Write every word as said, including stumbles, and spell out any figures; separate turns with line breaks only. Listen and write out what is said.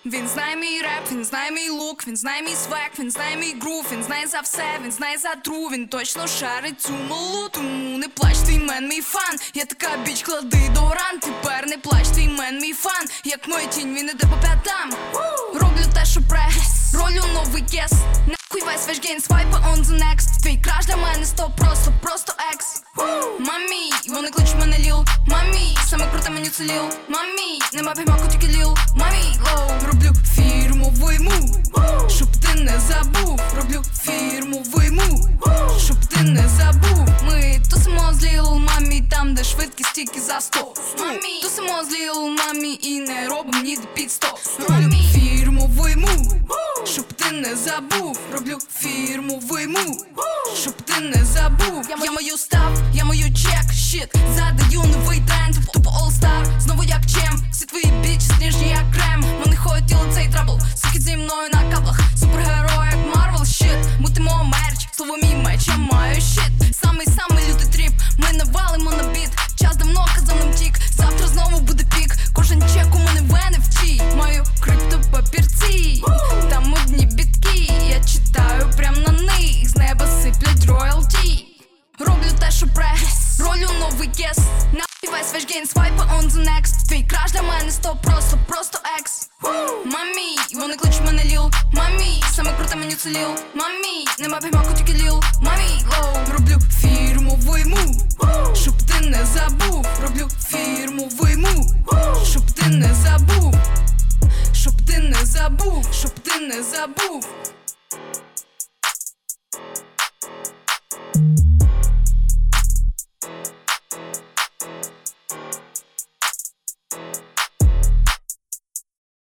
Він знає мій реп, він знає мій лук, він знає мій свек, він знає мій грув, він знає за все, він знає за тру, він точно шарить цю малу. Тому не плач, твій мен мій фан. Я така біч, клади до ран. Тепер не плач, твій мен мій фан. Як моя тінь, він іде по п'ятам. Роблю те, що прес, ролю новий кес. Нахуй весь ваш гейн, свайпа on the next. Твій краш для мене сто просто, просто екс. Мамі, вони кличуть мене ліл. Мамі, саме круте мені це ліл. Мамі, нема бігмаку, тільки ліл. Мамі, лоу, роблю фірмовий мув, щоб ти не забув. Роблю фірмовий мув, щоб ти не забув. Ми тусимо з ліл мамі, там де швидкість тільки за сто. Мамі, тусимо з ліл мамі і не робимо ніде підстоп. Роблю фірмовий мув, щоб ти не забув. Роблю фірмовий мув, щоб ти не забув. Я мою став, я мою чек, щит. Задаю новий тренд, тупо all-star. Знову як чем, всі твої біч сніжні як крем. Вони хотіли цей трабл, суки зі мною на каблах. Супергерой як Марвел, щит. Мутимо мерч, слово мій меч, я маю щит. Самий-самий лютий тріп, ми навалимо на біт. Час давно казав нам тік, завтра знову буде пік. Кожен чек у мене в ен еф ті. Маю криптопапірці, там одні бітки. Я читаю прям на них, з неба сиплять роялті. Роблю те, що прес, ролю новий кес. Нахуй весь ваш гейн, свайпа on the next. Твій краш для мене сто просто, просто екс. Мамі, вони кличуть мене ліл. Мамі, саме круте мені це ліл. Мамі, нема бігмаку, тільки ліл. Мамі, лоу, роблю фірмовий мув, щоб ти не забув. Роблю фірмовий мув,